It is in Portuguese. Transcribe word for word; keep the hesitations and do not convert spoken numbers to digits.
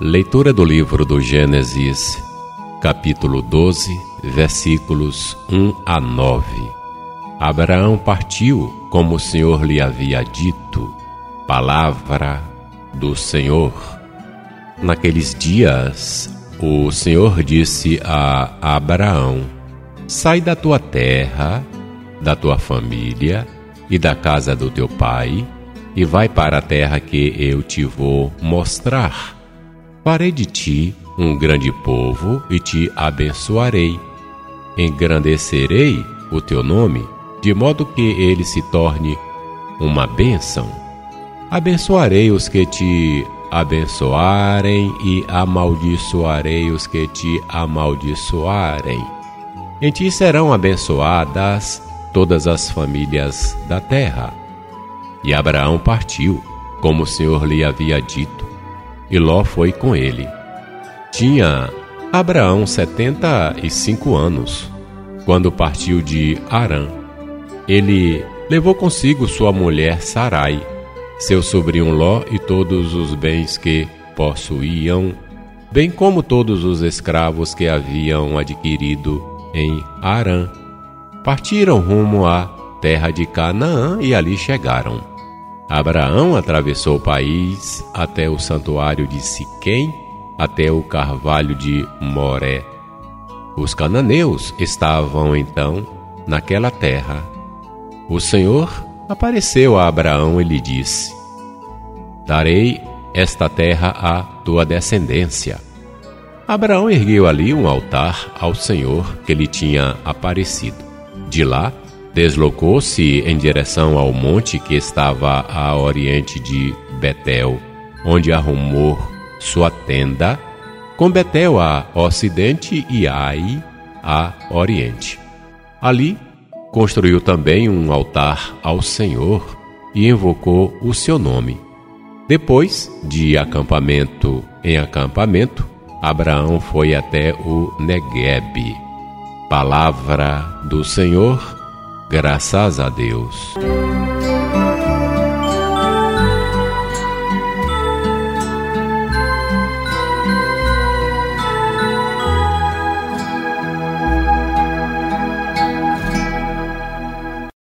Leitura do livro do Gênesis, capítulo doze, versículos um a nove. Abraão partiu como o Senhor lhe havia dito. Palavra do Senhor. Naqueles dias, o Senhor disse a Abraão: sai da tua terra, da tua família e da casa do teu pai, e vai para a terra que eu te vou mostrar. Farei de ti um grande povo e te abençoarei. Engrandecerei o teu nome, de modo que ele se torne uma bênção. Abençoarei os que te abençoarem e amaldiçoarei os que te amaldiçoarem. Em ti serão abençoadas todas as famílias da terra. E Abraão partiu, como o Senhor lhe havia dito, e Ló foi com ele. Tinha Abraão setenta e cinco anos, quando partiu de Harã. Ele levou consigo sua mulher Sarai, seu sobrinho Ló e todos os bens que possuíam, bem como todos os escravos que haviam adquirido em Harã. Partiram rumo à terra de Canaã e ali chegaram. Abraão atravessou o país até o santuário de Siquém, até o carvalho de Moré. Os cananeus estavam então naquela terra. O Senhor apareceu a Abraão e lhe disse: darei esta terra à tua descendência. Abraão ergueu ali um altar ao Senhor que lhe tinha aparecido. De lá, deslocou-se em direção ao monte que estava a oriente de Betel, onde arrumou sua tenda, com Betel a ocidente e Ai a oriente. Ali, construiu também um altar ao Senhor e invocou o seu nome. Depois, de acampamento em acampamento, Abraão foi até o Neguebe. Palavra do Senhor. Graças a Deus.